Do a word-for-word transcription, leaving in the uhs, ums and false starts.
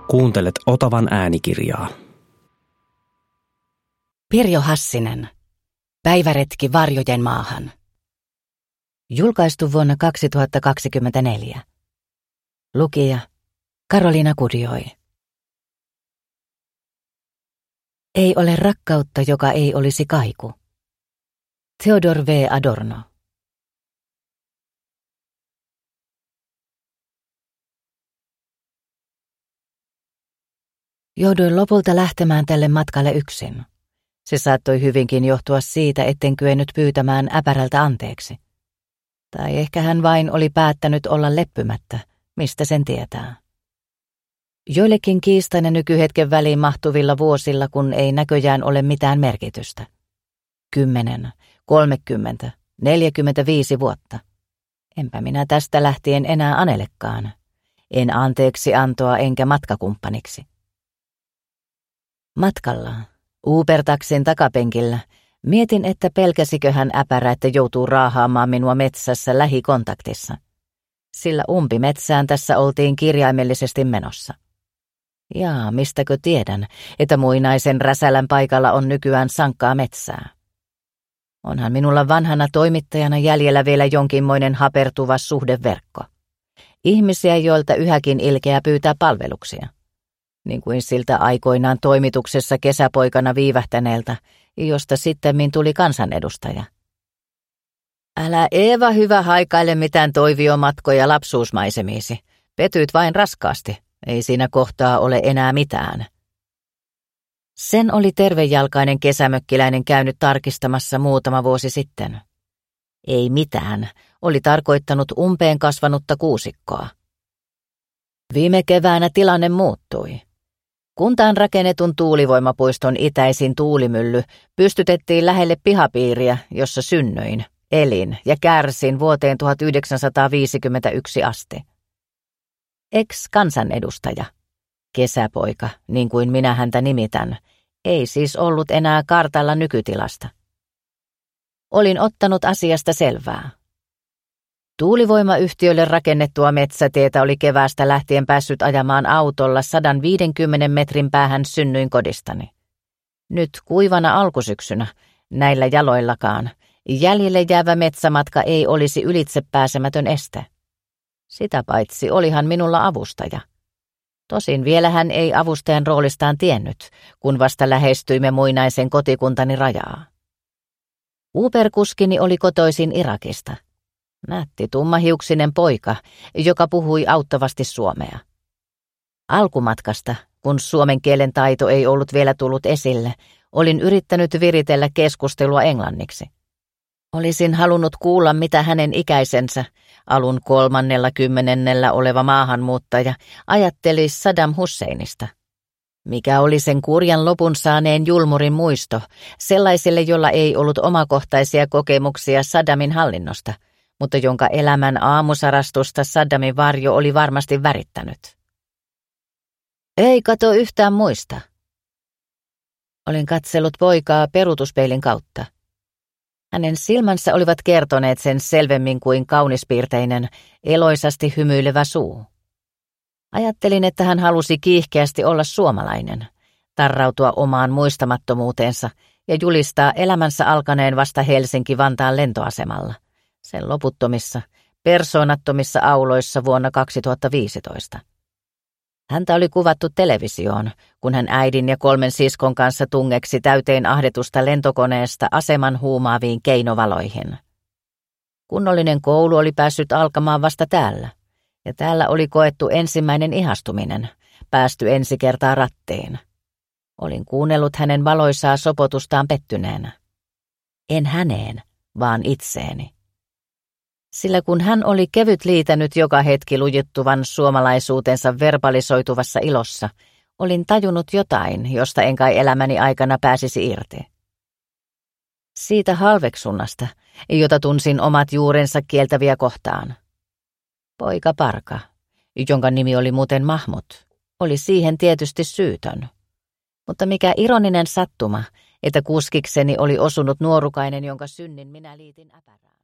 Kuuntelet Otavan äänikirjaa. Pirjo Hassinen. Päiväretki varjojen maahan. Julkaistu vuonna kaksituhattakaksikymmentäneljä. Lukija Karoliina Kudioi. Ei ole rakkautta, joka ei olisi kaiku. Theodor W. Adorno. Jouduin lopulta lähtemään tälle matkalle yksin. Se saattoi hyvinkin johtua siitä, etten kyennyt pyytämään äpärältä anteeksi. Tai ehkä hän vain oli päättänyt olla leppymättä, mistä sen tietää. Joillekin kiistainen nykyhetken väliin mahtuvilla vuosilla, kun ei näköjään ole mitään merkitystä. Kymmenen, kolmekymmentä, neljäkymmentäviisi vuotta. Enpä minä tästä lähtien enää anelekaan. En anteeksi antoa enkä matkakumppaniksi. Matkalla, Uber-taksin takapenkillä, mietin, että pelkäsikö hän äpärä, että joutuu raahaamaan minua metsässä lähikontaktissa. Sillä umpimetsään tässä oltiin kirjaimellisesti menossa. Jaa, mistäkö tiedän, että muinaisen Räsälän paikalla on nykyään sankkaa metsää. Onhan minulla vanhana toimittajana jäljellä vielä jonkinmoinen hapertuva suhdeverkko. Ihmisiä, joilta yhäkin ilkeä pyytää palveluksia. Niin kuin siltä aikoinaan toimituksessa kesäpoikana viivähtäneeltä, josta sittemmin tuli kansanedustaja. Älä Eeva hyvä haikaile mitään toiviomatkoja lapsuusmaisemiisi. Petyit vain raskaasti. Ei siinä kohtaa ole enää mitään. Sen oli tervejalkainen kesämökkiläinen käynyt tarkistamassa muutama vuosi sitten. Ei mitään, oli tarkoittanut umpeen kasvanutta kuusikkoa. Viime keväänä tilanne muuttui. Kuntaan rakennetun tuulivoimapuiston itäisin tuulimylly pystytettiin lähelle pihapiiriä, jossa synnyin, elin ja kärsin vuoteen tuhatyhdeksänsataaviisikymmentäyksi asti. Ex-kansanedustaja, kesäpoika, niin kuin minä häntä nimitän, ei siis ollut enää kartalla nykytilasta. Olin ottanut asiasta selvää. Tuulivoimayhtiölle rakennettua metsätietä oli keväästä lähtien päässyt ajamaan autolla sata viisikymmentä metrin päähän synnyinkodistani. Nyt kuivana alkusyksynä, näillä jaloillakaan, jäljelle jäävä metsämatka ei olisi ylitsepääsemätön este. Sitä paitsi olihan minulla avustaja. Tosin vielä hän ei avustajan roolistaan tiennyt, kun vasta lähestyimme muinaisen kotikuntani rajaa. Uber-kuskini oli kotoisin Irakista. Nätti tummahiuksinen poika, joka puhui auttavasti suomea. Alkumatkasta, kun suomen kielen taito ei ollut vielä tullut esille, olin yrittänyt viritellä keskustelua englanniksi. Olisin halunnut kuulla, mitä hänen ikäisensä, alun kolmannella kymmenennellä oleva maahanmuuttaja, ajatteli Saddam Husseinista. Mikä oli sen kurjan lopun saaneen julmurin muisto sellaiselle, jolla ei ollut omakohtaisia kokemuksia Saddamin hallinnosta, mutta jonka elämän aamusarastusta Saddamin varjo oli varmasti värittänyt. Ei kato yhtään muista. Olin katsellut poikaa peruutuspeilin kautta. Hänen silmänsä olivat kertoneet sen selvemmin kuin kaunispiirteinen, eloisasti hymyilevä suu. Ajattelin, että hän halusi kiihkeästi olla suomalainen, tarrautua omaan muistamattomuuteensa ja julistaa elämänsä alkaneen vasta Helsinki-Vantaan lentoasemalla, sen loputtomissa, persoonattomissa auloissa vuonna kaksituhattaviisitoista. Häntä oli kuvattu televisioon, kun hän äidin ja kolmen siskon kanssa tungeksi täyteen ahdetusta lentokoneesta aseman huumaaviin keinovaloihin. Kunnollinen koulu oli päässyt alkamaan vasta täällä, ja täällä oli koettu ensimmäinen ihastuminen, päästy ensi kertaa rattiin. Olin kuunnellut hänen valoisaa sopotustaan pettyneenä. En häneen, vaan itseeni. Sillä kun hän oli kevyt liitänyt joka hetki lujittuvan suomalaisuutensa verbalisoituvassa ilossa, olin tajunnut jotain, josta en kai elämäni aikana pääsisi irti. Siitä halveksunnasta, jota tunsin omat juurensa kieltäviä kohtaan. Poika Parka, jonka nimi oli muuten Mahmut, oli siihen tietysti syytön. Mutta mikä ironinen sattuma, että kuskikseni oli osunut nuorukainen, jonka synnin minä liitin äpärään.